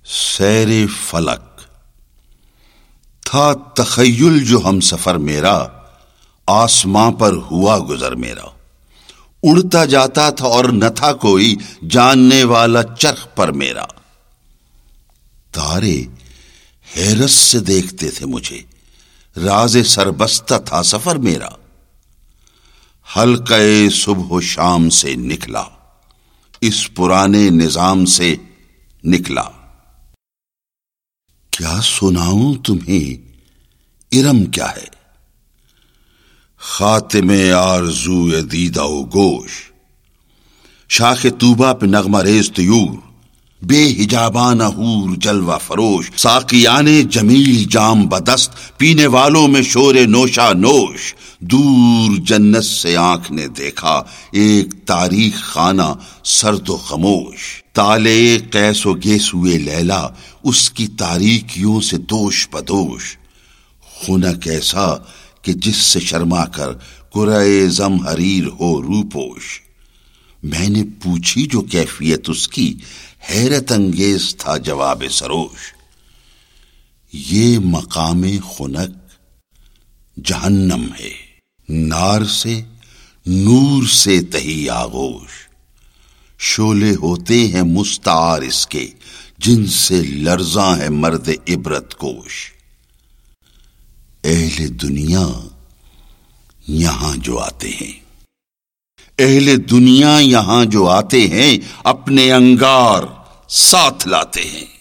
سیر فلک تھا تخیل جو ہم سفر میرا، آسماں پر ہوا گزر میرا، اڑتا جاتا تھا اور نہ تھا کوئی جاننے والا چرخ پر میرا۔ تارے حیرت سے دیکھتے تھے مجھے، راز سربستہ تھا سفر میرا۔ حلقہ صبح و شام سے نکلا، اس پرانے نظام سے نکلا۔ کیا سناؤں تمہیں ارم کیا ہے، خاتم آرزو دیدہ و گوش، شاخ طوبہ پہ نغمہ ریز طیور، بے حجابانہ حور جلوہ فروش، ساقیان جمیل جام بدست، پینے والوں میں شور نوشا نوش۔ دور جنت سے آنکھ نے دیکھا ایک تاریخ خانہ سرد و خاموش، طالع قیس و گیسوئے لیلا، اس کی تاریکیوں سے دوش بدوش۔ خنک ایسا کہ جس سے شرما کر قرعہ زمہریر ہو روپوش۔ میں نے پوچھی جو کیفیت اس کی، حیرت انگیز تھا جواب سروش۔ یہ مقام خنک جہنم ہے، نار سے نور سے تہی آغوش، شعلے ہوتے ہیں مستعار اس کے، جن سے لرزاں ہے مرد عبرت کوش۔ اہل دنیا یہاں جو آتے ہیں، اہل دنیا یہاں جو آتے ہیں، اپنے انگار ساتھ لاتے ہیں۔